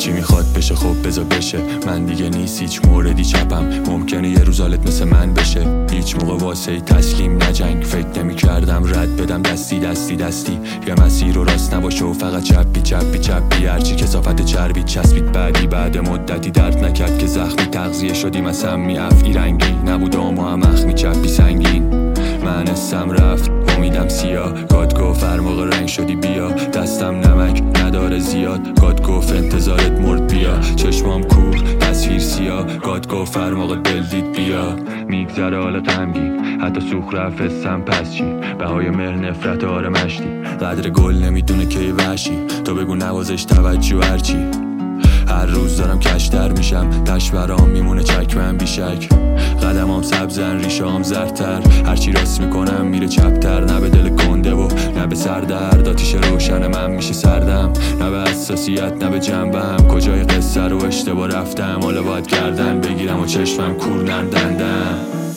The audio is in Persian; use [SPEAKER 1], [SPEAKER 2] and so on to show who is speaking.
[SPEAKER 1] هرچی میخواد بشه خب بذار بشه. من دیگه نیست هیچ موردی چپم، ممکنه یه روز حالت مثل من بشه. هیچ موقع واسه تسلیم نجنگ، فکر نمی کردم رد بدم دستی دستی دستی. یه مسیر رو راست نباشه و فقط چپی چپی چپی. هرچی کثافت چربی چسبید بعدی بعد مدتی درد نکرد که زخمی تغذیه شدیم از سمی افعی رنگی نبود و ما هم اخمی چپی سنگین. من اسم رفت امیدم سیاه، گاد گفت هر موقع رنگ شدی بیا. دستم نمک نداره زیاد، گاد گفت انتظارت مرد بیا. چشمام کور تصویر سیاه، گاد گفت هر موقع دل دید بیا. میگذره حال غمگین حتی سوخ رفت حسم پس چی. بهای مهر نفرت آره مشتی، قدر گل نمیدونه کی وحشی. تو بگو نوازش توجه هرچی. هر روز دارم کشتر میشم، تش برام میمونه چکمم بیشک. قدمام سبزن ریشام زرتر، هرچی راست میکنم میره چپتر. نه به دل گنده و نه به سردرد، آتیش روشن من میشه سردم. نه به حساسیت نه به جنبم، کجای قصه رو اشتباه رفتم. حالا باید گردن بگیرم و چشمم کور نردندم.